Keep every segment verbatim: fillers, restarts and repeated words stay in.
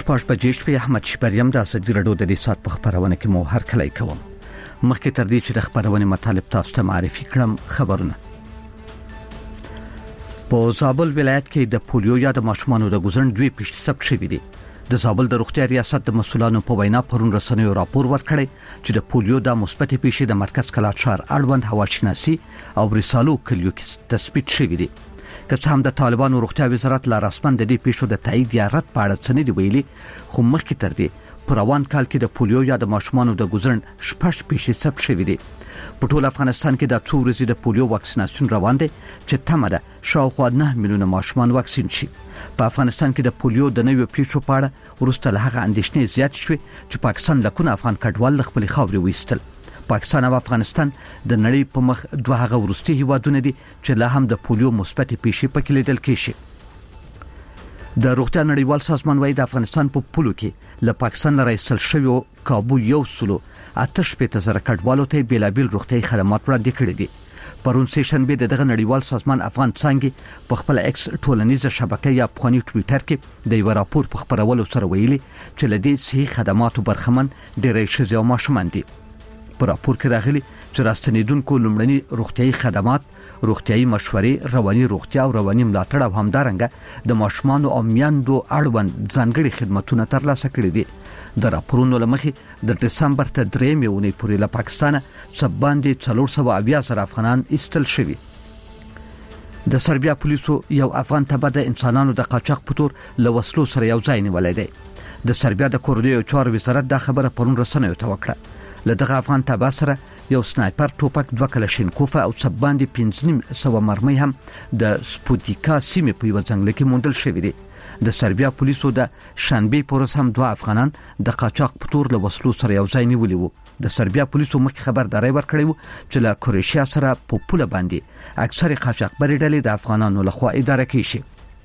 شپږ بجې شپې احمد شپریم د ازادي راډیو د دې ساعت په خبرونه کې مو هر کله کوم. مخکې تر دې چې د خبرونې مطالب تاسو ته معرفي کړم خبرونه. په زابل ولایت کې د پولیو یا د ماشومانو د ګوزن دوی پیښې ثبت شوې دي. د زابل د روغتیا ریاست د مسولانو په وینا پرون رسنیو راپور ورکړی چې د پولیو د مثبت پیښې د مرکز کلات ښار اړوند هواشناسي او رسالو کلیو کې تثبیت شوې دي. که څه هم د طالبانو روغتیا وزارت لا رسمن د دې پیښو د تایید یا رد په اړه څه نه دی ویلي، خو مخکې تر دې په روان کال کې د پولیو یا د ماشومانو د ګوزن شپږ پیښې ثبت شوې دي. په ټول افغانستان کې د څو ورځې د پولیو واکسیناسیون روان دی چې تمه ده شاوخوا نه میلیونه ماشومان واکسین شي. په افغانستان کې د پولیو د نویو پیښو په اړه وروسته له هغه اندېښنې زیات شوې چې پاکستان لکونه افغان کډوال له خپلې خاورې وایستل. پاکستان او افغانستان د نړۍ په مخ دوه هغه وروستي هیوادونه دي چې لا هم د پولیو مثبت پیښې پکې لیدل کېږي. د روغتیا نړیوال سازمان وايي د افغانستان په پولو کې له پاکستان راایستل شوی کابو یو سلو آتش په زره کډوالو ته بیلابل روغتي خدمات وړاندې کړي دي. پرون سیشن به دغه نړیوال سازمان افغان څنګه په خپل ایکس ټولنیزه شبکه یا افغاني ټوئیټر کې د یو راپور په خبرولو سره ویلي چې لدې صحي خدماتو برخمن ډېرې ښځې او ماشومان دي. په راپور کې راغلي چې راستنیدونکو لومړني روغتيایي خدمات، روغتيایي مشورې، رواني روغتیا او رواني ملاتړ او همدارنګه د ماشومانو او میندو اړوند ځانګړي خدماتونه ترلاسه کړي دي. د راپورونو لمخې د دسمبر ته درې میونې پورې له پاکستانه سباندې څلور سوه اویا زره افغانان ایستل شوي. د سربیا پولیسو یو افغان تبع د انسانانو د قاچاق په تور له وسلو سره یو ځای نیولای دی. د سربیا د کورنیو چارو وزارت دا خبره پرون رسنیو ته وکړه. له دغه افغان تبع سره یو سنایپر ټوپک، دوه کلشینکوف او سباندې پنځه سوه مرمۍ هم د سپوتیکا سیمې په یو ځنګل کې موندل شوې دي. د سربیا پولیسو د شنبې پر ورځ هم دوه افغانان د قاچاق په تور له وسلو سره یو ځای نیولي وو. د سربیا پولیسو مخکې خبرداري ورکړې وو چې له کروشیا سره په پوله باندې اکثر قاچاقبري ډلې د افغانانو لخوا اداره کیږي.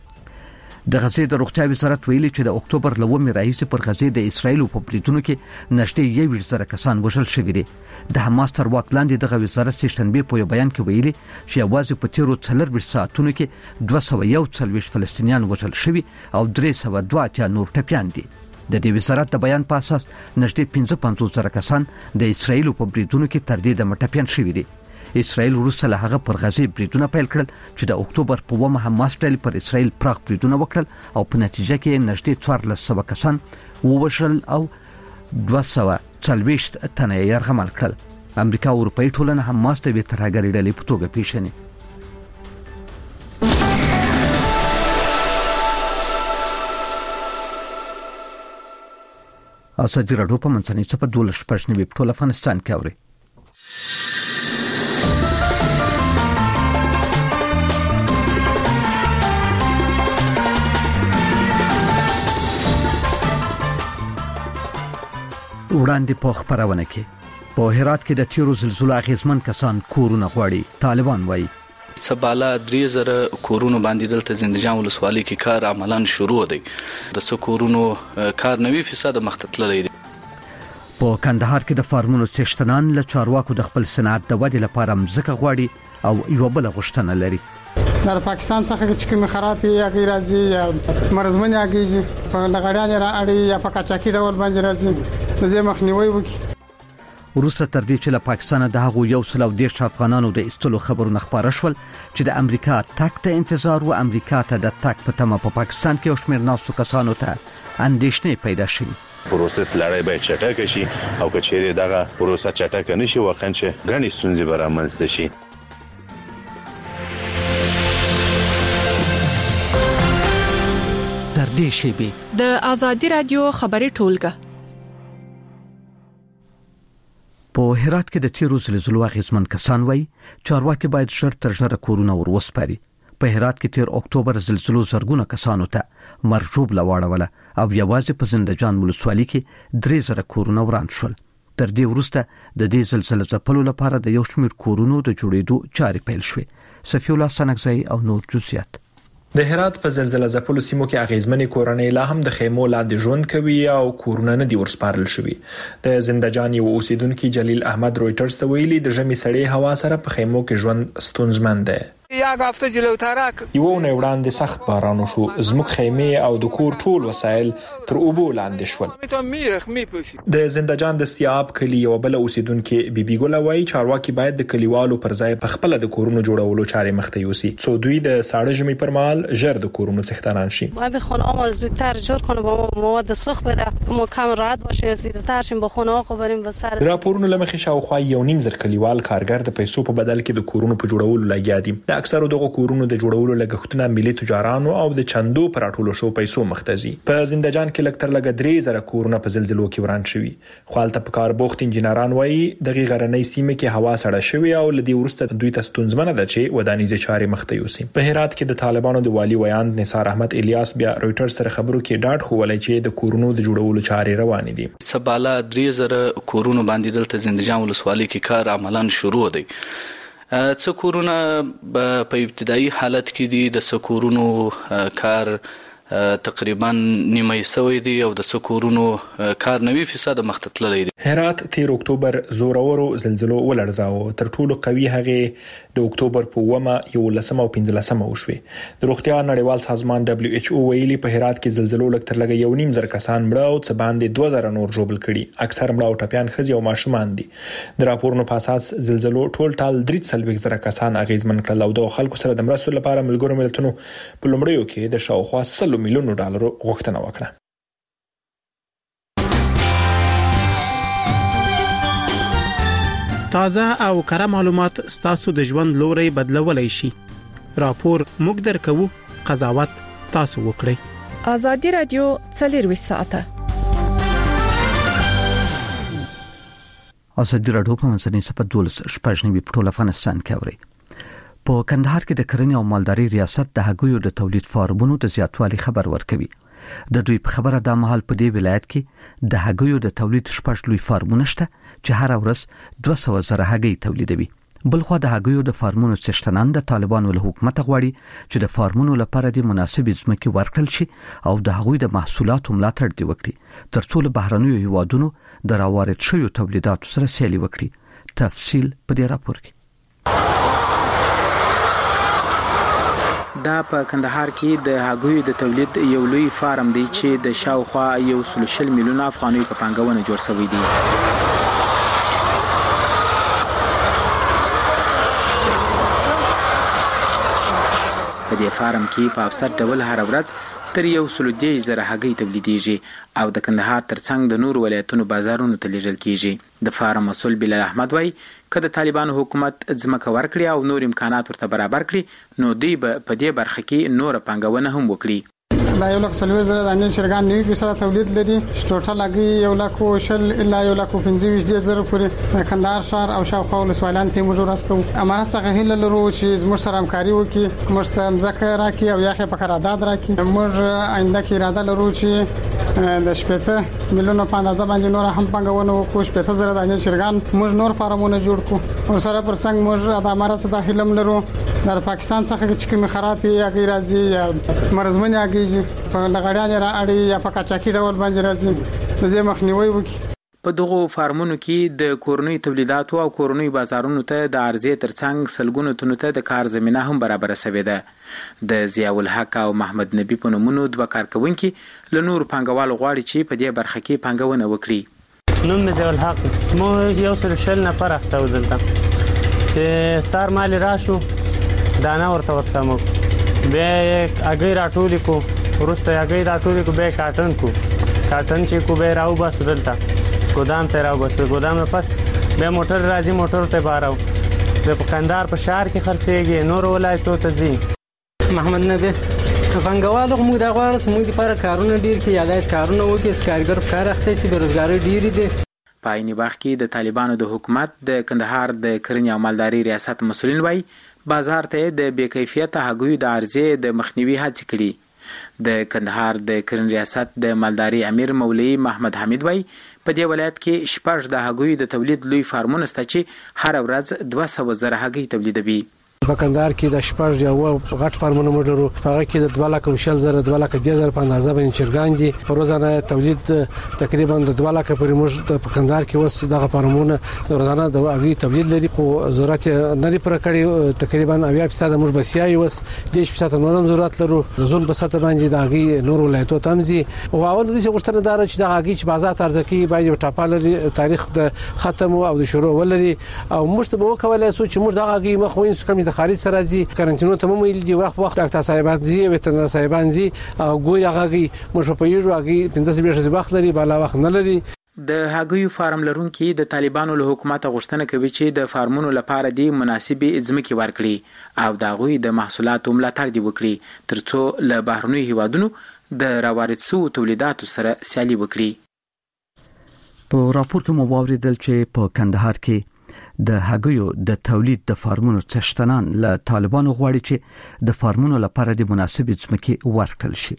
د غزې د روغتیا وزارت ویلي چې د اکتوبر لومړۍ راهیسې پر غزې د اسرایل په بریدونو کې نږدې یو زره کسان وژل شوي دي. د حماس تر واک لاندې دغه وزارت شنبه په یو بیان کې ویلي چې یوازې په تیرو څلور ساعتونو کې دوه سوه یو څلوېښت فلسطینیان وژل شوي او درې سوه دوه اتیا نور ټپیان دي. د دې وزارت د بیان په اساس نږدې پنځه پنځوس زره کسان د اسرایل په بریدونو کې تر دې د مټپیان شوي دي. اسرائیل وروسته له هغه پر غزې بریدونه پیل کړل چې د اکتوبر په اوومه حماس ډلې پر اسرائیل پراخ بریدونه وکړل او په نتیجه کې نږدې څوارلس سوه کسان ووژل او دوه سوه څلوېښت تنه یې یرغمل کړل. امریکا او اروپایي ټولنه حماس ته یوې ترهګرې ډلې په توګه پیژني. ازادي راډیو په منځنۍ څپه دولس شپږ نوي په ټول افغانستان کې اوري. وړاندې په خبرونه کې په هرات کې د تیرو زلزلو اغیزمن کسان کورونه غواړي. طالبان وایي سباله درې زره کورونو باندې دلته زندجان ولسوالۍ کې کار عملاً شروع دی. د څو کورونو کار نوي فیصد مختتللی دی. په کندهار کې د فارمونو څښتنان له چارواکو د خپل صنعت د ودې لپاره مځکه غواړي او یو بل غوښتنه لري. د پاکستان څخه چې کوم خرابې یا غیر راځي یا مرزمن یاږي په لغړیان را اړي یا په کاچاکي ډول باندې راځي د دې مخنیوي وکړي. وروسته تر دې چې له پاکستان د هغو یو سل او دېرش افغانانو د ایستلو خبرونه خبره شول چې د امریکا تک ته انتظار و امریکا ته د تک په تمه په پاکستان کې او شمېر ناسو کسانو ته اندېښنې پیدا شوې. پروسس لړۍ باید چټک شي او کچېرې دغه پروسه چټک نشي واقعا چې ګڼې ستونزې به رامنځته شي. تر دې شیبې د ازادي رادیو خبري ټولګه په هرات کې د تیرو زلزلو اغیزمن کسان وایي چارواکي باید ژر تر ژره کورونه ور وسپاري. په هرات کې تیر اکتوبر زلزلو زرګونه کسانو ته مرجوب لواړوله او یوازې په زندجان ولسوالۍ کې درې زره کورونه وران شول. تر دې وروسته د دې زلزلې ځپلو لپاره د یو شمېر کورونو د جوړېدو چارې پیل شوې. صفی الله سنگزی او نور جزئیات. د هرات په زلزلې ځپلو سیمو کې اغیزمنې کورنۍ لا هم د خیمو لاندې ژوند کوي او کورونه نه دي ورسپارل شوي. د زندجان یو اوسیدونکو جلیل احمد رويټرز ته ویلي د ژمي سړې هوا سره په خیمو کې ژوند ستونزمن دی. یو نه وړاندې سخت باران شو، زموږ خیمه او د کور ټول وسایل تر اوبو لاندې شول. د زنده‌جان د استیاب کلی یو بل اوسیدونکو بیبي ګل وايي چارواکي باید د کلیوالو پر ځای په خپل د کورونو جوړولو چارې مخته یوسي، څو دوی د ساړه ژمي پر مهال ژر د کورونو څښتنان شي. باید خونه ما زودتر جور کنه با مواد سوخت بده که ما کم راحت باشه، زیاتر شیم با خونه ها بریم و سر. راپورونه لمخې شاوخوا یو نیم زر کلیوال کارګر د پیسو په بدل کې د کورونو په جوړولو لګیا دي. د اکثرو دغه کورونو د جوړولو لګښتونه ملي تجارانو او د چندو پر ټولو شو پیسو مختزي. په زنده‌جان کې لکتر لګ درې زره کورونه په زلزلو کې وران شوي. خپل ته کار بوخت انجنیران وایي دغه غرنۍ سیمه کې هوا سړه شوي او لدی ورسته دوی ته ستونزمنه ده چې ودانیزه چارې مخته یوسي. په هرات کې د طالبانو د والی ویاند نثار احمد الیاس بیا رويټرز سره خبرو کې ډاډ خوولای چې د کورونو د جوړولو چارې روانې دي. سباله درې زره کورونه باندې دلته زنده‌جان ولسوالۍ کې کار عملاً شروع دی. څه کورونه په ابتدایي حالت کې دي، د څه کورونو کار تقریبا نیمه سوی دی او د سکورونو کار نوي فیصد مخته تللی دی. هرات تیر اکتوبر زورورو زلزلو ولړزاو، تر ټولو قوي هغه د اکتوبر په اومه یو لسمه او پنځلسمه وشوي. د روغتیا نړیوال سازمان دبليو ایچ او ویلي په هرات کې زلزلو لکتر لګ یو نیم زر کسان مړه او څه باندې دوه زره نور ژوبل کړي، اکثر مړه او ټپيان ښځې او ماشومان دي. د راپورونو په اساس زلزلو ټول ټال درې څلوېښت زره کسان اغیزمن کړل او د خلکو سره د مرستو لپاره ملګرو ملتونو په لومړیو کې د شاوخوا سل میلیون ډالر غوښتنه وکړه. تازه او کره معلومات ستاسو د ژوند لوري بدلولای شي. راپور موږ درکو، قضاوت تاسو وکړئ. ازادي رادیو څلور ساعته. ازادي رادیو په منځنۍ سپه دولس شپږنیمه په ټول افغانستان کې اوري. په کندهار کې د کرنې او مالدارۍ ریاست د هګیو د تولید فارمونو د زیاتوالي خبر ورکوي. د دوی په خبره د مهال په دې ولایت کې د هګیو د تولید شپږ لوی فارمونه شته چې هر ورځ دوه سوه زره هګۍ تولیدوي. بلخو د هګیو د فارمونو څښتنان د طالبانو له حکومت غواړي چې د فارمونو لپاره د مناسبې ځمکې ورکړل شي او د هغوی د محصولاتو ملاتړ دی وکړي ترڅو له بهرنیو هیوادونو د راوارد شویو تولیداتو سره سیالي وکړي. تفصیل په دې راپور کې. دا په کندهار کې د هګیو د تولید یو لوی فارم دی چې د شاوخوا یو سل شل میلیون افغانۍ په پانګونه جوړ شوی دی. په دې فارم کې په افسر ډول هر ورځ تر یو سل دېرش زره هګۍ تولیدېږي او د کندهار ترڅنګ د نور ولایتونو بازارونو ته لیږل کیږي. د فارم مسؤل بلال احمد وایي که د طالبانو حکومت ځمکه ورکړي او نور امکانات ورته برابر کړي نو دوی به په دې برخه کې نور پانګونه هم وکړي. دا یو لک څلوېښت زره دانې چرګان نوي فیصد تولید لري. ټوټل هګۍ یو لک او شل الا یو لک او پنځه ویشت زره پورې د کندهار ښار او شاوخوا ولسوالیانو ته موږ ورسوو. امانت څخه هیله لرو چې زموږ سره همکاري وکړي، موږ ته ځمکه راکړي او یا په قرارداد راکړي. موږ آینده کې اراده لرو چې د شپږ میلیونه په اندازه باندې نور هم پانګونه وکړو. شپږ زره دانې چرګان موږ نور فارمونه جوړ کړو او سره پر څنګ موږ د امارات څخه هیله لرو د پاکستان څخه چې کوم خرابې هګۍ راځي یا مرزمنې هګۍ په لغړیانې را اړي یا په کاچاکي ډول باندې راځي د دې مخنیوي وکړي. په دغه فارمونو کې د کورنۍ تولیداتو او کورنۍ بازارونو ته د عرضې ترڅنګ سلګونو تنو ته د کار زمينه هم برابر شوې ده. د ضیاء الحق او محمد نبی په نومونو دوه کارکونکي له نور پانګوال غواړي چې په دې برخه کې پانګونه وکړي. نوم مې ضیاء الحق، مو یو سل شل نفر اخته ودلته چې سار مال راشو دانا ورته ورسمو به اګي راټول کو ورسته هغه دا ټول کو به کاټن کو کاټن چې کو به راو بس دلته ګودام ته راو بس ګودام نه پس به موټر راځي موټر ته باراو د کندهار په شهر کې خرڅېږي نور ولایتو ته ځي. محمد نبی څنګهوالو موږ دا غواړو موږ لپاره کارونه ډیر کې یاداش کارونه وکړي سکارګر په کار اخته سي بیروزګاری ډیر دي. په عین وخت کې د طالبانو د حکومت د کندهار د کرنې او مالدارۍ ریاست مسؤلین وایي بازار ته د بې کیفیته هګیو د عرضې د مخنیوي هڅې کړي. د کندهار د کرنې ریاست د مالداري امیر مولوی محمد حمید وای په دې ولایت کې شپږ د هګیو د تولید لوی فارمونه شته چې هر ورځ دوه سوه زره هګۍ تولیدوي. په کندهار کې د شپږ یو غټ فارمونه مدرو هغه کې د دوه لک شل زره دوه لک د زر په اندازه باندې چرګان دي په روزانه تولید تقریبا د دوه لک پورې موږ په کندهار کې وس دغه فارمونه د روزانه د اغي تولید لري خو ضرورت نه لري پر کړي تقریبا اویا فیصد موږ بسیای وس د فیصد نورم ضرورت لرو زون په سطح باندې د اغي نور ولایتو تمزي او اول د څه غوښتنه دار چې د اغي چې بازار ارزکی باید ټاپال تاریخ د ختم او د شروع ولري او موږ ته به وکولای سو چې موږ د اغي مخوین څخه د خارج سره زی کارنټینو ته مو ویل دي وخت وخت ډاکټر صاحبان زی وتنر صاحبان زی او ګوي هغه موږ په یوه هغه پنځه بیشه وخت لري بالا وخت نه لري د هغوی فارم لرونکو د طالبانو له حکومت غوښتنه کوي چې د فارمونو لپاره د مناسبې ځمکې ورکړي او د هغوی د محصولاتو ملاتړ دی وکړي ترڅو له بهرنیو هیوادونو د راوارد شوو تولیداتو سره سیالي وکړي. په راپور کې مو واوریدل چې په کندهار کې د هغوی د تولید د فارمونو څشتنان له طالبانو غواړي چې د فارمونو لپاره د مناسبې ځمکې ورکړل شي.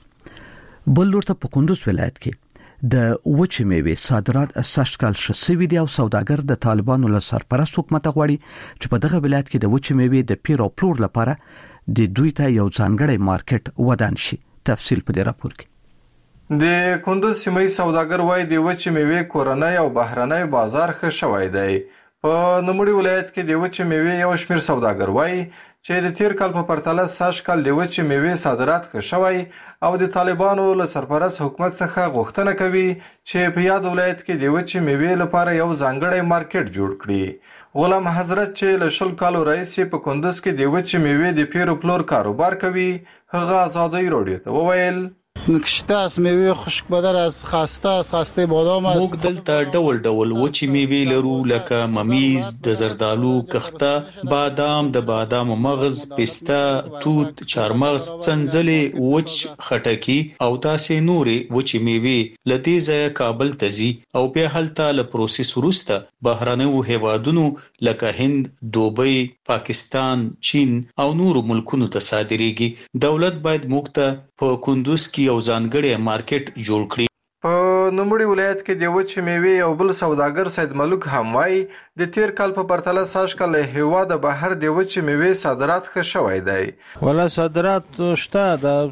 بل ورته په کندوز ولایت کې د وچې میوې صادرات اساس کال شوي دي او سوداګر د طالبانو له سرپرست حکومت غواړي چې په دغه ولایت کې د وچې میوې د پیر او پلور لپاره د دوی ته یو ځانګړی مارکیټ ودان شي. تفصیل په دې راپور کې. د کندوز سیمې سوداګر وایي د وچې میوې کورنۍ او بهرنۍ بازار ښه شوی دی. په نوموړي ولایت کې د وچې میوې یو شمېر سوداګر وایي چې د تیر کال په پرتله سږ کال د وچې میوې صادرات ښه شوی او د طالبانو له سرپرست حکومت څخه غوښتنه کوي چې په یاد ولایت کې د وچې میوې لپاره یو ځانګړی مارکیټ جوړ کړي. غلام حضرت چې له شل کالو راهیسې په کندوز کې د وچې میوې د پیر او پلور کاروبار کوي هغه آزادۍ راډیو ته وویل نکشته از میوه خشک بدر از خاسته از خاسته بادام است. موږ دلته ډول ډول وچې میوې لرو لکه ممیز د زردالو کخته بادام د بادام مغز پسته توت چارمغز څنځلې وچ خټکی او داسې نورې وچې میوې لدې ځای کابل ته ځي او بیا هلته له پروسس وروسته بهرنیو هیوادونو لکه هند دوبۍ پاکستان چین او نورو ملکونو ته صادریږي. دولت باید موږ ته په کندوز کې یو ځانګړی مارکیټ جوړ کړي. په نوموړي ولایت کې د وچې میوې یو بل سوداګر سید ملک هم وایي د تیر کال په پرتله سږ کال له هیواده بهر د وچې میوې صادرات ښه شوی دی. ولا صادرات شته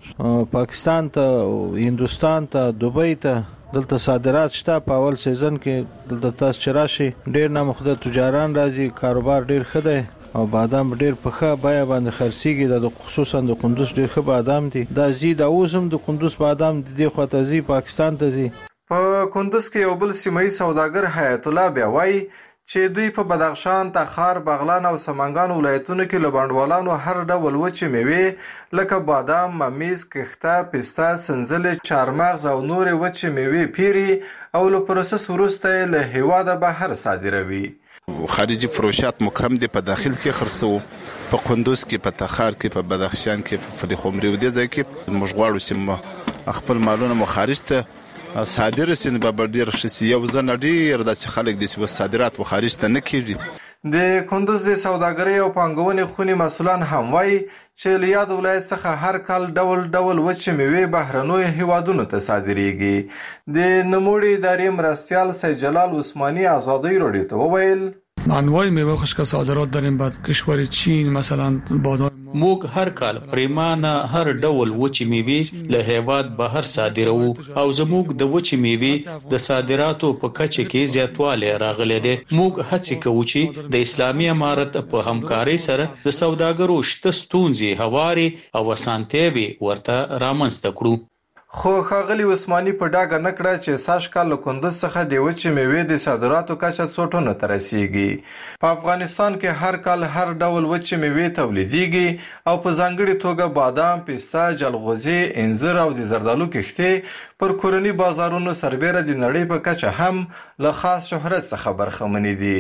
د پاکستان ته هندوستان ته دوبۍ ته دلته صادرات شته. په اول سیزن کې دلته تاسو چې راشي ډیر نامخده تجاران راځي کاروبار ډیر ښه دی او بادام ډیر په ښه بیه باندې خرڅیږي. د خصوصا د کندوز ډیر ښه بادام دي. دا زی د اوسم د کندوز بادام د دې خواته زی پاکستان ته زی. په کندوز کې یو بل سیمایي سوداګر حیات الله بیا وایي چې دوی په بدخشان، تخار، بغلان او سمنګان ولایتونو کې له بڼوالانو هر ډول وچې میوې لکه بادام، ممیز، کښته، پسته، سنځلې، چارمغز او نورې وچې میوې پیري او له پروسس وروسته یې له هیواده بهر صادروي. خارجي فروشات مکم دي په داخل کې خرڅو په کندوز کې په تخار کې په بدخشان کې په فریق عمري ودی ځای کې موږ غواړو چې خپل مالونه مخارج ته صادر سین به ډیر شي یو ځن ډیر د خلک د صادرات مخارج ته نه کیږي. د کندوز د سوداګرۍ او پانګونې خونې مسولان هم وایي چې له یاد ولایت څخه هر کال ډول ډول وچې میوې بهرنیو هیوادونو ته صادریږي. د نوموړي ادارې مرستیال سید جلال عثمانی آزادۍ راډیو ته وویل انواع میوه خشک صادرات داریم بعد کشور چین مثلا بادام. موږ هر کال پریمانه هر ډول وچې میوې له هیواد بهر صادرو او زموږ د وچې میوې د صادراتو په کچه کې زیاتوالی راغلی دی. موږ هڅه کوو چې د اسلامي امارت په همکارۍ سره د سوداګرو شته ستونزې هواري او اسانتیاوې ورته رامنځته کړو. خو ښاغلي عثماني په ډاګه نه کړه چې سږ کال له کندوز څخه د وچې میوې د صادراتو کچه څو ټنو ته رسیږي. په افغانستان کې هر کال هر ډول وچې میوې تولیدیږي او په ځانګړې توګه بادام، پسته، جلغوزي، انځر او د زردالو کښتې پر کورني بازارونو سربیره د نړۍ په کچه هم له خاص شهرت څخه برخمنې دي.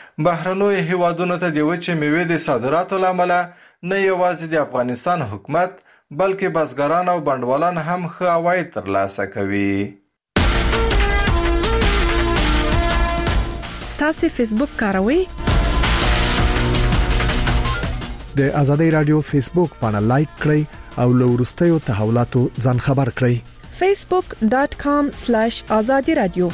بهرنیو هیوادونو ته د وچې میوې د صادراتو له امله نه یوازې د افغانستان حکومت بلکې بزګران او بڼوالان هم ښه عواید ترلاسه کوي. تاسو فیسبوک کاروئ؟ د ازادي رادیو فیسبوک باندې لایک کړئ او له وروستیو تحولاتو ځان خبر کړئ. facebook dot com slash azadi radio.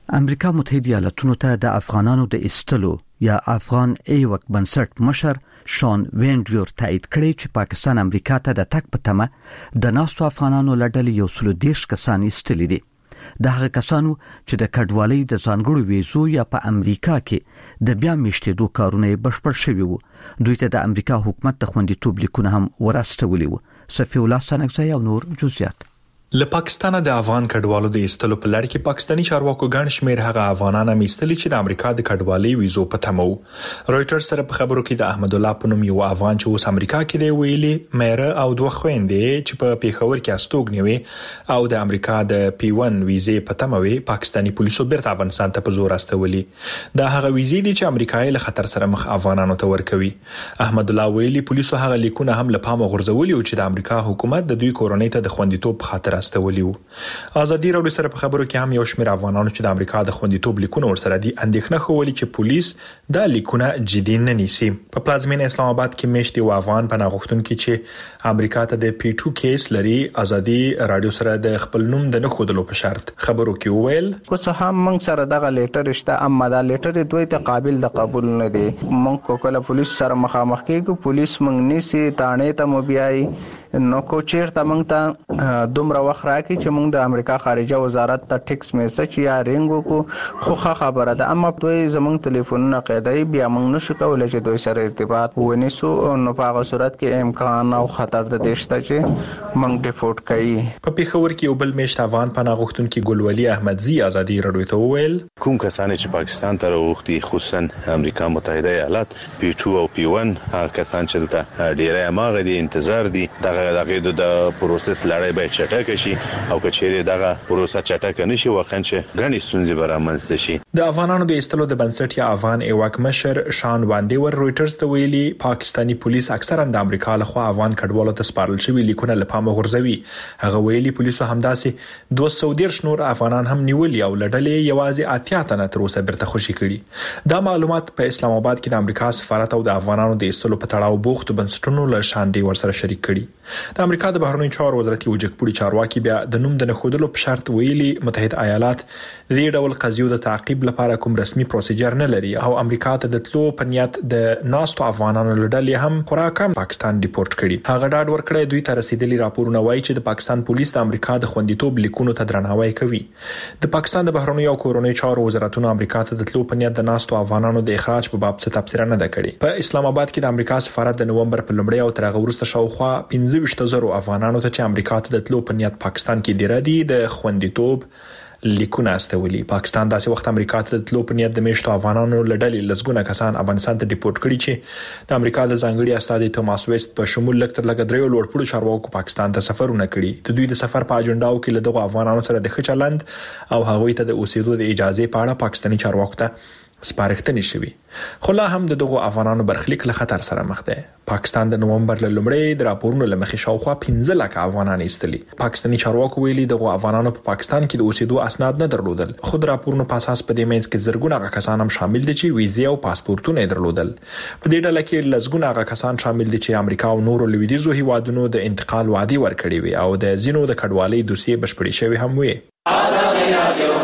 امریکا متحده ایالاتونو ته د افغانانو د استلو یا افغان ایوک بنسټ مشر شان وینډیور تایید کړی چې پاکستان امریکا ته د تک په تمه د ناستو افغانانو لړل یو سلو دیش کسان استلی دي. د هغه کسانو چې د کډوالۍ د ځانګړو ویزو یا په امریکا کې د بیا میشتېدو کارونه بشپړ شوي وو. دوی ته د امریکا حکومت د خوندیتوب لیکونه هم ورستولي وو. صفی الله سنگزی او نور جزئیات. له پاکستان د افغان کډوالو د ایستلو په لړ کې پاکستانی چارواکو ګڼ شمېر هغه افغانان هم ایستلي چې د امریکا د کډوالۍ ویزو په تمه وو. رويټرز سره په خبرو کې د احمد الله په نوم یو افغان چې اوس امریکا کې دی ویلي مېره او دوه خويندې چې په پیښور کې استوګنوي او د امریکا د پی ون ویزې په تمه وي پاکستانی پولیسو بیرته افغانستان ته په زور استولي. دا هغه ویزې دي چې امریکایي له خطر سره مخ افغانانو ته ورکوي. احمد الله ویلي پولیسو هغه لیکونه هم له پامه غورځولي او چې د امریکا حکومت د دوی کورنۍ ته د خوندیتوب په خاطر استولي وو. ازادي راډیو سره په خبرو کې هم یو شمېر افغانانو چې د امریکا د خوندیتوب لیکونه ورسره دي اندېښنه خوولې چې پولیس دا لیکونه جدي نه نیسي. په پلازمینه اسلام آباد کې میشتي و افغان پناه غوښتونکي چې امریکا ته د پی ټو کیس لري ازادي راډیو سره د خپل نوم د نه خودلو په شرط خبرو کې وویل کوڅه هم موږ سره دغه لیټر شته اما دا لیټر دوی ته قابل د قبول نه دی. موږ کوله پولیس سره مخامخ کېږو پولیس موږ نیسي تانه ته مو بیاي نو کو چیرته موږ ته دومره وخت راکې چې موږ د امریکا خارجه وزارت ته ټیکس میسج یا رینګ وکړو خو خبره ده اما دوی زموږ ټلیفونونه قیدای بیا موږ نشو کولای چې دوی سره ارتباط ونیسو نو په هغه صورت کې امکان او خطر د دشته چې موږ ډیفورت کوي. په پیښور کې یو بل میشت افغان پناه غوښتونکي ګلولي احمدزي ازادي راډیو ته وویل کوم کسان چې پاکستان ته راوختي خصوصا امریکا متحده ایالات پی ټو او پی ون هغه کسان چې دلته ډیره ماغه دي انتظار دي دغه دغه د پروسس لړۍ به چټک شي او کچېره دغه پروسه چټک نشي واقعا چې غني ستونزې به رامنځته شي. د افغانانو د ایستلو د بنسټ یا افغان ایواک مشر شان وانډیور رويټرز ته ویلي پاکستانی پولیس اکثرا د امریکا لخوا افغان کډوالو ته سپارل شوی لیکونه له پامه غورځوي. هغه ویلي پولیسو همداسې دوه سوه دیرش نور افغانان هم نیولي او لړلې یوازې اتیا تنه تر اوسه بیرته خوشي کړي. دا معلومات په اسلام آباد کې د امریکا سفارت او د افغانانو د ایستلو په تړاو بوخت بنسټونو له شاندې ورسره شریک کړي. د امریکا د بهرنیو چارو وزارت یو جګپوړي چارواکي بیا د نوم د نخودلو په شرط ویلي متحده ایالات د دې ډول قضیو د تعقیب لپاره کوم رسمي پروسیجر نه لري او امریکا ته د تلو په نیت د ناستو افغانانو لړلې هم خوراکم پاکستان ډیپورت کړي. هغه ډاډ ورکړی دوی ته رسیدلي راپورونه وایي چې د پاکستان پولیس د امریکا د خوندیتوب لیکونو ته درناوی کوي. د پاکستان د بهرنیو او کورنیو چارو وزارتونو امریکا ته د تلو په نیت د ناستو افغانانو د اخراج په باب څه تبصره نه ده کړې. په اسلام آباد کې د امریکا سفارت د نومبر په لومړۍ او تر هغه وروسته شاوخوا پنځه ویشت زره افغانانو ته چې امریکا ته د تلو په نیت پاکستان کې ډیر دي د خوندیتوب لیکونه استولي. پاکستان داسې وخت امریکا ته د تلو په نیت د میشتو افغانانو لړلې لسګونه کسان افغانستان ته ډیپورت کړي چې د امریکا د ځانګړي استاد توماس ویست په شمول لکتر لګ دریو لوړپوړو چارواکو پاکستان ته سفرونه کړي. د دوی د سفر په اجنډاو کې له دغو افغانانو سره د خچلند او هغوی ته د اوسېدو د اجازه په اړه پاکستاني چارواکو ته سپارښتنې شوي. خو لا هم د دغو افغانانو برخلیک له خطر سره مخ دی. پاکستان د نومبر له لومړۍ د راپورونو له مخې شاوخوا پنځه لکه افغانان ایستلي. پاکستاني چارواکو ویلي دغو افغانانو په پاکستان کې د اوسېدو اسناد نه درلودل. خو د راپورونو په اساس په دې منځ کې زرګونه کسان هم شامل دي چې ویزې او پاسپورتونه یې درلودل. په دې ډله کې لسګونه کسان شامل دي چې امریکا او نورو لویدیځو هیوادونو د انتقال وعده ورکړې وي او د ځینو د کډوالۍ دوسیې بشپړې شوی هم وي. ازادي رادیو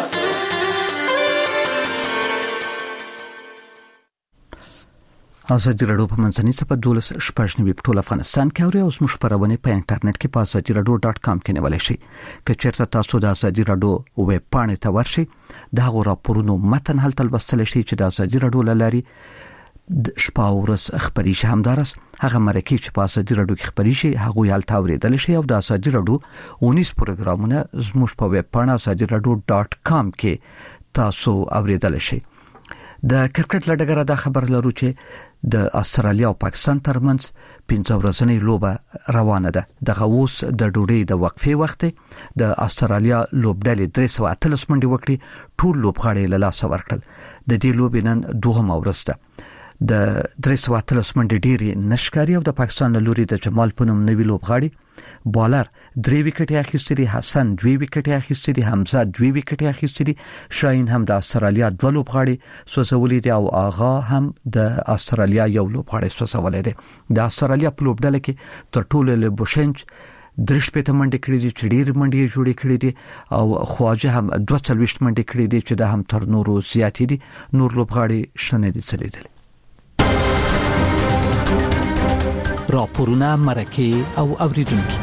ازادي راډیو په منځنۍ صفحه دولس شپږ نوي په ټول افغانستان کې اوري او زموږ خبرونه په انټرنیټ کې په ازادي راډیو ډاټ کام کې نیولای شئ. که چیرته تاسو د ازادي راډیو ویب پاڼې ته ورشئ دا غو راپورونو متن هلته لوستل شئ چې د ازادي راډیو لاري د شپه او ورځ خبري شي. همدارس هغه مرکه چې په ازادي راډیو کې خبري شي هغه یال تاوریدل شي او د ازادي راډیو اونیس پروګرامونه زموږ په ویب پاڼه ازادي راډیو ډاټ کام کې تاسو اوریدل شئ. د کرکټ لړګره دا خبر لرو چې د استرالیا او پاکستان ترمنځ پنځه ورځنۍ لوبه روانه ده. دغه اوس د ډوډۍ د وقفې وخت د استرالیا لوبډلې درې سوه اتلس منډې وکړي. ټول لوبغاړي له لاسه ورکړل. د دې لوبې نن دوهمه ورځ ده. د درې سوه اتلس منډې ډېرې نشکاري او د پاکستان له لوري د جمال پونم نوی لوبغاړي بالر درې وکټې اخیستې دي، حسن دوه وکټې اخیستې دي، حمزه دوه وکټې اخیستې دي، شاهین هم د استرالیا دوه لوبغاړي سوځولې دي او آغا هم د استرالیا یو لوبغاړي سوځولې دي. د استرالیا په لوبډله کې تر ټولو له بوشنج درش په منډه کړې دي چې ډېر منډه جوړې کړې دي او خواجه هم دوه څلويشت منډه کړې دي چې د هم تر نورو زیاتې دي. نور لوبغاړي شنه دي څلیدل. راپورونه مرکه او اوریدونکو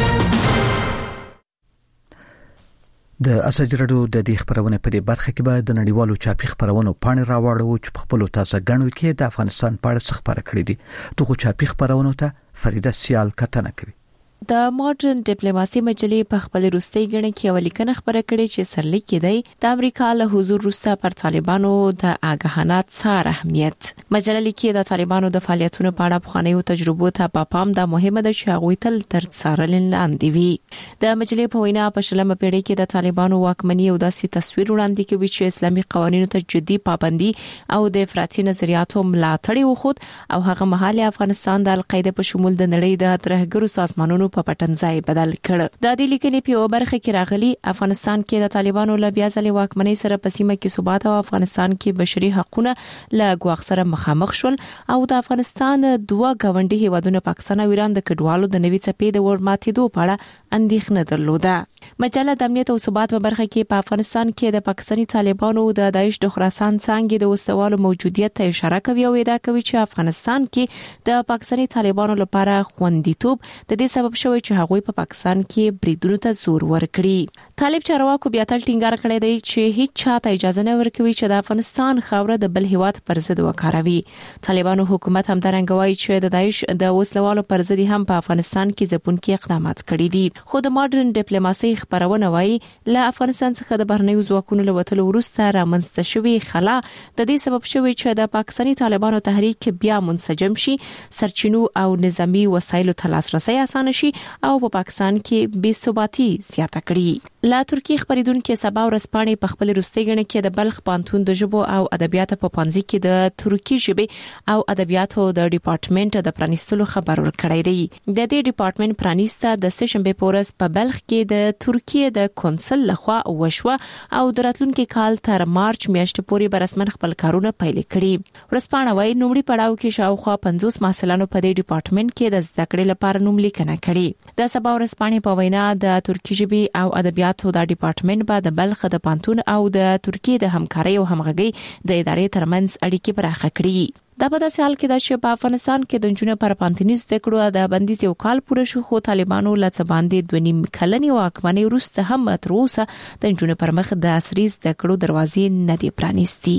د ازادي راډیو د دې خبرونه په دې برخه کې به د نړیوالو چاپی خبرونو پاڼې راوړو چې په خپل تازه غنو کې د افغانستان په اړه خبره کړې دي. دغه چاپی خبرونو ته فریده سیال کتنه کوي. د ماډرن ډیپلوماسي مجلې په خپل روستي غړي کې یو لیکنه خبره کړې چې سرلیک کې دی د امریکا له حضور وروسته پر طالبانو د آګاهانه څار اهمیت. مجله لیکي د طالبانو د فعالیتونو په اړه بخانیو تجربو ته په پام د مهمه د شاغوي تل تر څارل لاندې وي. د مجلې په وینا په شلمه پیړۍ کې د طالبانو واکمنۍ او داسې تصویر وړاندې کوي چې اسلامي قوانینو ته جدي پابندي او د افراطي نظریاتو ملاتړ وکړ او هغه مهال افغانستان د القاعده په شمول د نړۍ د ترهګرو سازمانونو په پټنځای بدل کړ. د دې لیکنې په برخه کې راغلي افغانستان کې د طالبانو له بیا ځلې واکمنۍ سره په سیمه کې ثبات او افغانستان کې بشري حقوقونه له ګواښ سره مخامخ شول او د افغانستان دوه غونډي هیوادونو پاکستان او ایران د کډوالو د نوي څپې د ورماتېدو په اړه اندېښنه درلوده. مجله د امنیت او ثبات په برخه کې په افغانستان کې د پاکستاني طالبانو د داعش د خراسان څنګه د وسوالو موجودیت ته اشاره کوي او ادعا کوي چې افغانستان کې د پاکستاني طالبانو لپاره خوندیتوب د دې سبب شوی چې هغوی په پاکستان کې بریدونو ته زور ورکړي. طالب چارواکو بیا تل ټینګار کړی دی چې هیڅ چاته اجازه نه ورکوي چې د افغانستان خاوره د بل هیواد پر ضد وکاروي. طالبانو حکومت هم درنګ وایي چې د داعش د وسلوالو پر ضد هم په افغانستان کې ځپونکي اقدامات کړي دي. خو د ماډرن ډیپلوماسي خبرونه وایي له افغانستان څخه د بهرنیو ځواکونو له وټلو وروسته رامنځته شوی خلا د دې سبب شوی چې د پاکستاني طالبانو تحریک بیا منسجم شي، سرچینو او نظامی وسایلو ته لاسرسي اسانه شي او په پاکستان کې بې ثباتي زیاته کړي. لا ترکی خبرېدونکو سبا ورځپاڼې په خپل روستي غړي کې د بلخ پانتون د ژبو او ادبیاتو په پانځي کې د ترکی ژبې او ادبیاتو د ډپارټمنټ د پرانیستلو خبر ورکړی دی. د دې ډپارټمنټ پرانیسته د سشنبه پورس په بلخ کې د ترکیه د کونسل لخوا وشوه او د راتلونکي کال تر مارچ میاشتې پورې به رسمن خپل کارونه پیل کړي. ورځپاڼه وايي نومړي پړاو کې شاوخوا پنځوس محصلانو په دې ډپارټمنټ کې د زده کړې لپاره نوم لیکنه کړې. د سبا ورځپاڼې په وینا د ترکی ژبې او ادبیاتو د ډپارټمنټ به د بلخ د پانتون او د ترکیه د همکارۍ او همغږۍ د ادارې ترمنځ اړیکې پراخه کړي. دا په داسې حال کې ده چې په افغانستان کې د جنونو پر پانتنیز د کړو د بندیز یو کال پوره شو خو طالبانو له څه باندې دوه نیم کلنې واکمنۍ وروسته هم تر اوسه د جنونو پر مخ د عصري د کړو دروازې نه دی پرانیستي.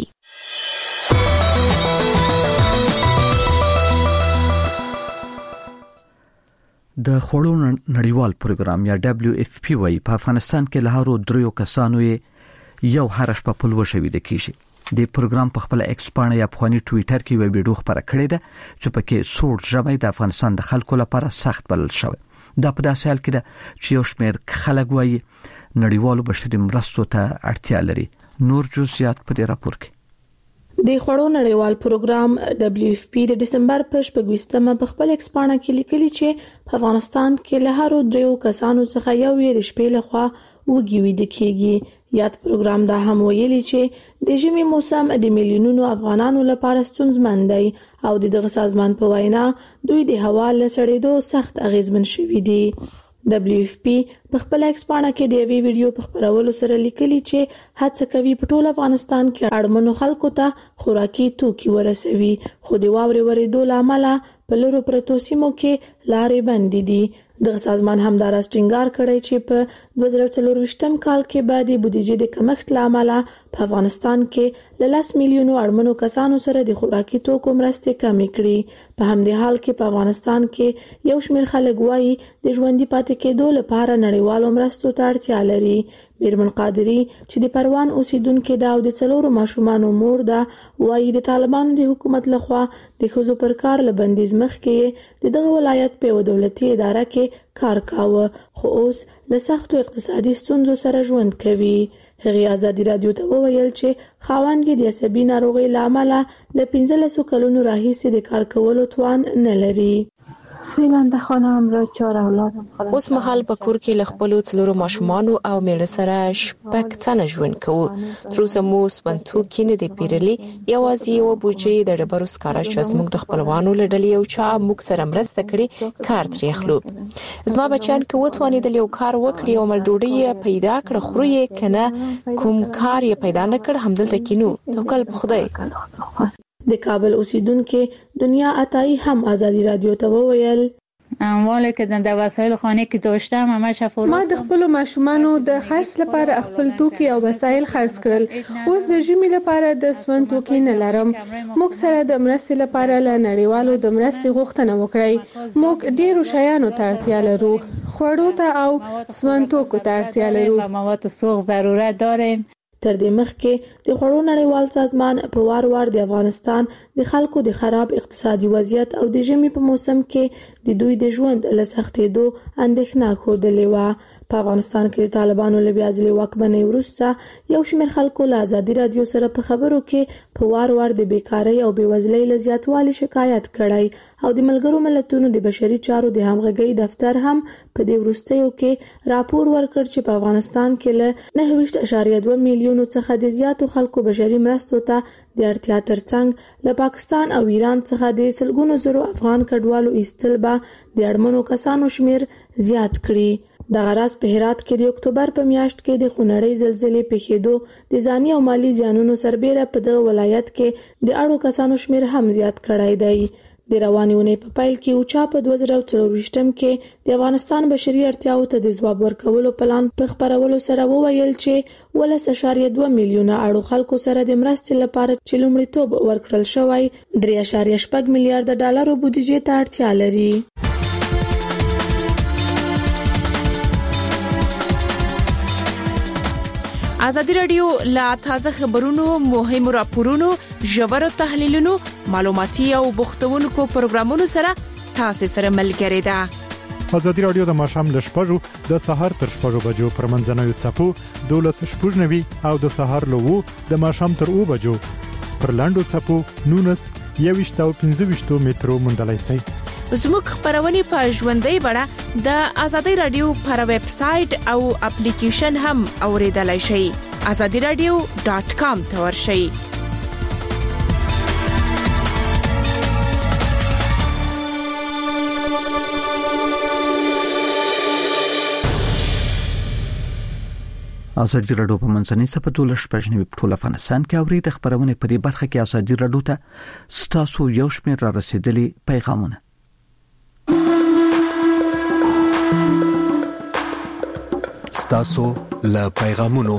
د خوړو نړیوال پروګرام یا دبليو اف پی وايي په افغانستان کې له هرو دریو کسانو یو هرش په پلو شوی د کیږي. د پروګرام په خپل ایکس باندې یا په ټوئیټر کې یو ویډیو خبره کړې ده چې پکې سوړ ژمي د افغانستان د خلکو لپاره سخت بلل شوی. دا په داسې حال کې ده چې یو شمېر خلک وايي نړیوالو بشري مرستو ته اړتیا لري. نور جزئیات په دې راپور کې. د خوړو نړیوال پروګرام دبليو اف پی د دسمبر په شپږمه په خپل ایکس باندې کې لیکلي چې په افغانستان کې له هرو دریو کسانو څخه یو یې د شپې لخوا وږي ویده کیږي. یاد پروګرام دا هم ویلي چې د ژمي موسم د میلیونونو افغانانو لپاره ستونزمن دی او دغه سازمان په وینا دوی د هوا له سړېدو سخت اغیزمن شوي دي. دبليو اف پی په خپل ایکس باندې کې د یوې ویډیو په خبرولو سره لیکلي چې هڅه کوي په ټول افغانستان کې اړمنو خلکو ته خوراکي توکي ورسوي خو د واورې ورېدو لامل په لورو پرتو سیمو کې لارې بندې دي. دغه سازمان هم دا راستینګار کړی چې په دوه زره څلرویشتم کال کې بعد د بودیجې د کمښت لامل په افغانستان کې له لس میلیونو اړمنو کسانو سره د خوراکي توکو مرستې کمې کړي. په همدې حال کې په افغانستان کې یو شمېر خلک وایي د ژوندۍ پاتې کېدو لپاره نړیوالو مرستو ته اړتیا لري. میرمن قادری چې د پروان اوسیدونکو دا او د څلورو ماشومانو مور ده وایي د طالبانو د حکومت لخوا د ښځو پر کار له بندیز مخکې د دغه ولایت په یو دولتي اداره کې کار کاوه خو اوس له سختو اقتصادي ستونزو سره ژوند کوي. هغې ازادي راډیو ته وویل چې خاوند یې د عصبي ناروغۍ له امله له پنځلسو کلونو راهیسې د کار کولو توان نه لري. فعلا د خانم را چهار اولادم خلاص. اوس مهال په کور کې ل خپل څلورو ماشومانو او میړه سره شپږ تنه ژوند کوو. تر اوسه مو سونتو کې نه دی پیرلي، یوازې یو بوجي د ډبرو سکاره چې موږ د خپلوانو لړلې او چا موږ سره مرسته کړي کار ترې اخلو. زما بچیان که وتوانېدل یو کار وکړي او مل ډوډۍ پیدا کړ خو یې کنه کوم کار یې پیدا نه کړ همدلته کینو توکل په خدای. د کابل اوسیدونکو دنیا عطایی هم آزادی رادیو ته وویل اموالی که در وسایل خانه که داشتم همش فروختم. ما د خپل ماشومانو د خرڅ لپاره خپل توکي او وسایل خرڅ کړل. اوس د ژمي لپاره د سون توکي نه لرم. موږ سره د مرستې لپاره له نړیوالو د مرستې غوښتنه وکړئ. موږ ډیرو شیانو ته اړتیا لرو، خوړو ته او سون توکو ته اړتیا لرو. مواد سوخت ضرورت داریم. تر دې مخکې د خوړو نړیوال سازمان په وار وار د افغانستان د خلکو د خراب اقتصادي وضعیت او د ژمي په موسم کې د دوی د ژوند له سختېدو اندېښنه ښودلې وه. په افغانستان کې د طالبانو له بیا ځلې واکمنۍ وروسته یو شمېر خلکو له آزادي رادیو سره په خبرو کې په وار وار د بیکارۍ او بېوزلۍ له زیاتوالي شکایت کړی او د ملګرو ملتونو د بشري چارو د همغږۍ دفتر هم په دې وروستیو کې راپور ورکړ چې په افغانستان کې له نهه ویشت اعشاریه دوه میلیونو څخه د زیاتو خلکو بشري مرستو ته د اړتیا ترڅنګ له پاکستان او ایران څخه د سلګونو زرو افغان کډوالو ایستل به د اړمنو کسانو شمیر زیات کړي. د غراس په هرات کې د اکتوبر په میاشت کې د خونړۍ زلزلې پیښېدو د ځاني او مالی زیانونو سربېره په دغه ولایت کې د اړو کسانو شمیر هم زیات کړی دی. د روانې اونۍ په پیل کې اوچا په دوه زره څلرویشتم کې د افغانستان بشري اړتیاو ته د ځواب ورکولو پلان په خپرولو سره وویل چې ولس اعشاریه دوه میلیونه اړو خلکو سره د مرستې لپاره چې لومړیتوب ورکړل شوی درې اعشاریه شپږ میلیارډ ډالرو بودیجې ته اړتیا لري. آزادی رادیو لا تازه خبرونو، مهمو راپورونو، ژورو تحلیلونو، معلوماتي او بوختونکو پروګرامونو سره تاسو سره ملګری ده. آزادی رادیو د ماښام ل شپږو د سهار تر شپږو بجو پر منځنوي څپو دولس شپږ نوي او د سهار له وو د ماښام تر اوو بجو پر لاندو څپو نونس یويشت او پنځه ویشت مترو مندلای شي. زموږ خبرونه په ژوندۍ بڼه د آزادی رادیو پر ویب سټ او اپلیکیشن هم اوریدلای شئ. آزادی رادیو ډاٹ کام ته ورشئ. آزادی رادیو په منځنۍ صفه دولس پښنوي په ټول افغانستان کې اوري د خبرونه په دې برخه کې آزادی رادیو ته ستاسو یو شمېر را رسیدلي پیغامونه. ستاسو له پیغامونو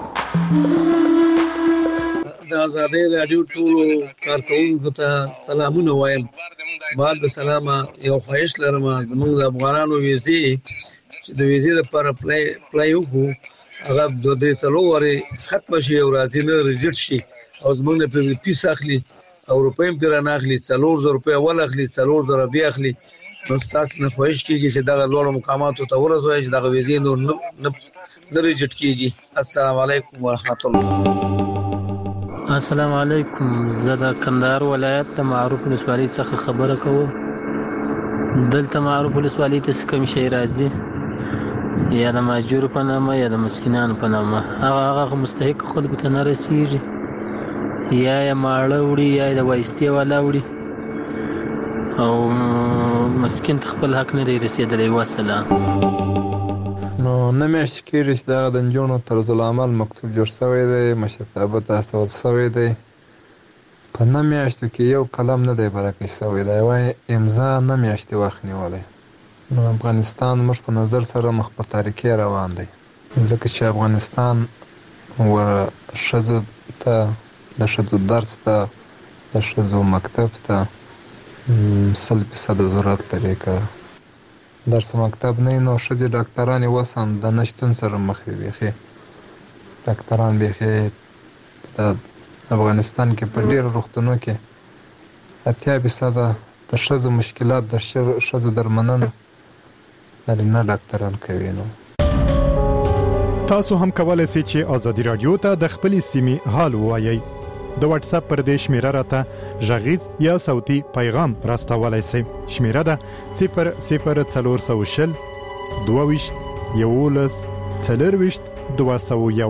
د آزادی رادیو ټول کارکونکو ته سلامونه وایم. بعد سلام یو خواهش لرم زموږ د افغانانو ویزې چې د ویزې لپاره پلای پلای وکړو هغه د دې څلورې ختم شي او راځي نه ریجیکټ شي او زموږ په پیسې اخلي او روپیم پر نه اخلي څلور زره روپیا ول اخلي څلور زره بیا اخلي. نو تاسو نه خوښ کیږي چې دا لوړ مقاماتو ته ورسوي چې دا ویزې نور نه نه ریجیکټ کیږي. السلام علیکم ورحمت الله. السلام علیکم. زه د کندهار ولایت د معروف ولسوالۍ څخه خبره کوم. دلته معروف ولسوالۍ ته کوم شي راځي یا د ماجور په نامه یا د مسکینانو په نامه هغه هغه مستحق خلکو ته نه رسیږي یا یې ماړه وړي یا د وایستې والا وړي او مسکین خپل حق نه لري رسیدلی. وسلام. نو نه مېشت کېږي چې دا د نجونو طرز العمل مکتوب جوړ شوی دی، مشرتابه ته استول شوی دی، په نه میاشتو کې یو قلم نه دی برکه شوی دی، وایي امضا نه میاشتې وخت نیولی. نو افغانستان موږ په نظر سره مخ په تاریکۍ روان دی، ځکه چې افغانستان و ښځو ته د ښځو درس ته د ښځو مکتب ته سل فیصده ضرورت لري. که درس مکتب نه نو ښځې ډاکټرانې اوس هم د نشتون سره مخ دي. بیخي ډاکټران بیخي د افغانستان کې په ډېرو روغتونو کې اتیا فیصده د ښځو مشکلات د ښځو درملنه نارینه ډاکټران کوي. نو تاسو هم کولای شئ چې آزادی رادیو ته د خپلې سیمې حال ووایئ. د واتس اپ پر دې شمیره راته ژغیز یا صوتي پیغام راستولای شئ. شمیره ده صفر صفر څلور سوه شل دوه ویشت یولس څلور ویشت دوه سوه یو.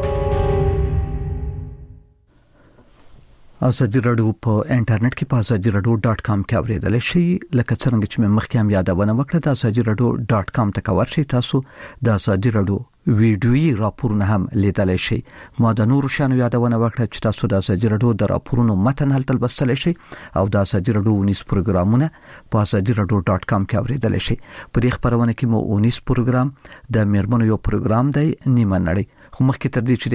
ازادي رادیو په انټرنیټ کې په ازادي رادیو ډاټ کام کې اوریدل شي. لکه څنګه چې مې مخکې هم یادونه وکړه د ازادي رادیو ډاټ کام ته ورشئ. تاسو د ازادي رادیو ویډیويي راپورونه هم لیدلی شئ. ما د نورو شانو یادونه وکړه چې تاسو د ازادي رادیو د راپورونو متن هلته لوستلی شئ او د ازادي رادیو ونیس پروګرامونه په ازادي رادیو ډاټ کام کې اوریدل شئ. په دې خبرونه کې مو ونیس پروګرام د میرمنو یو پروګرام دی نیمه نړۍ. خو مخکې تر دې چې